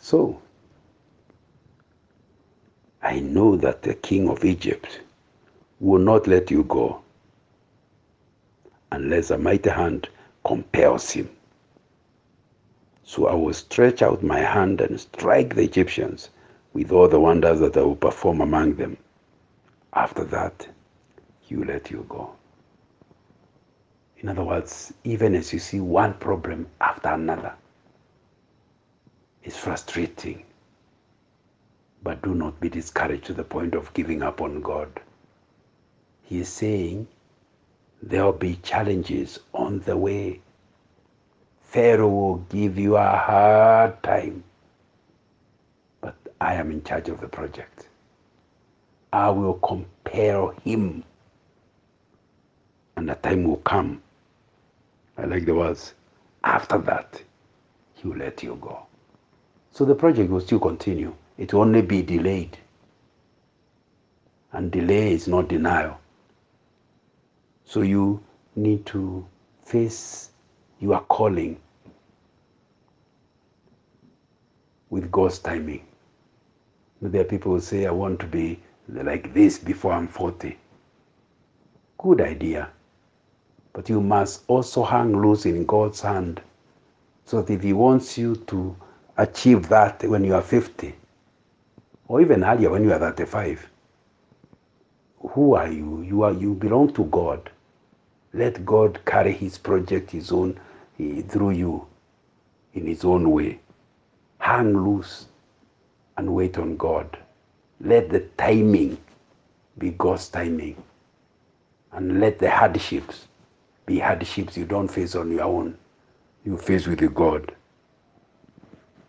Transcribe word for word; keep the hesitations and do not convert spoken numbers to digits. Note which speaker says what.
Speaker 1: So, I know that the king of Egypt will not let you go unless a mighty hand compels him. So I will stretch out my hand and strike the Egyptians with all the wonders that I will perform among them. After that, he will let you go. In other words, even as you see one problem after another, it's frustrating. But do not be discouraged to the point of giving up on God. He is saying there will be challenges on the way. Pharaoh will give you a hard time. But I am in charge of the project. I will compel him. And the time will come. I like the words. After that, he will let you go. So the project will still continue. It will only be delayed. And delay is not denial. So you need to face your calling with God's timing. There are people who say, I want to be like this before I'm forty. Good idea. But you must also hang loose in God's hand. So that if he wants you to achieve that when you are fifty, or even earlier when you are thirty-five, who are you? You are you belong to God. Let God carry his project his own through you in his own way. Hang loose and wait on God. Let the timing be God's timing. And let the hardships be hardships you don't face on your own. You face with God.